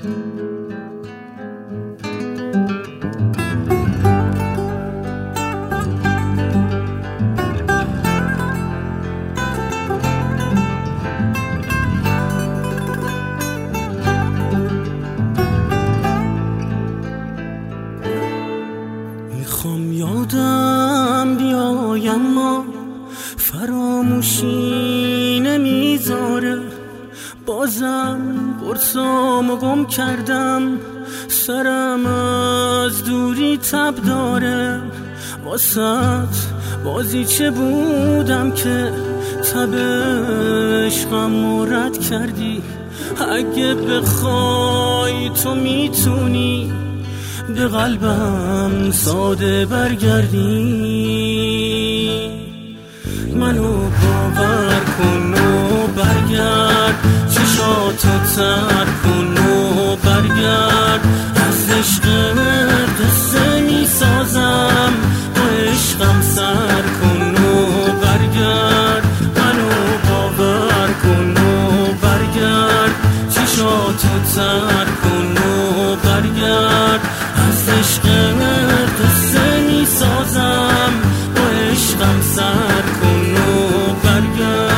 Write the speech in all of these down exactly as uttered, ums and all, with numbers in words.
میخوام یادم بیای اما فراموشی نمیذاره، بازم قرصامو گم کردم، سرم از دوری تب داره. واسط بازیچه بودم که تب عشقمو رد کردی. اگه بخوای تو میتونی به قلبم ساده برگردی، منو باور کن و برگرد، چشاتو تر کن و برگرد. از عشقت قصه میسازم، با عشقم سر کن و برگرد، منو باور کن و برگرد، چشاتو تر کن و برگرد. از عشقت قصه میسازم، با عشقم سر کن و برگرد.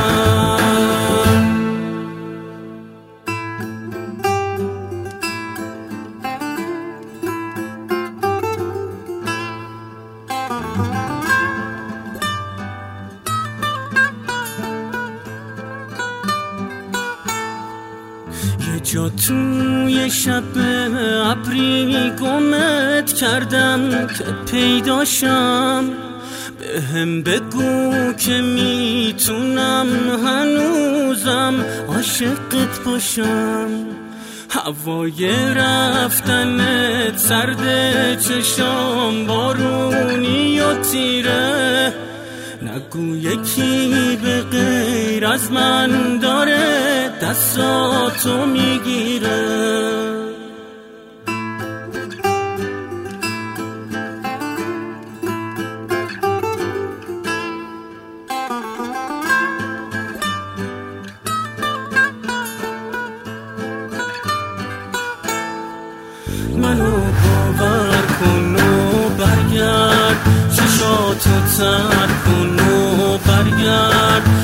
یه جا توی شب ابری گمت کردم که پیداشم، به هم بگو که میتونم هنوزم عاشقت باشم. هوای رفتنت سرده، چشام بارونی و تیره، نگو یکی به غیر از من داره دستاتو میگیره. منو باور کن و برگرد، چشاتو تر کن و برگرد.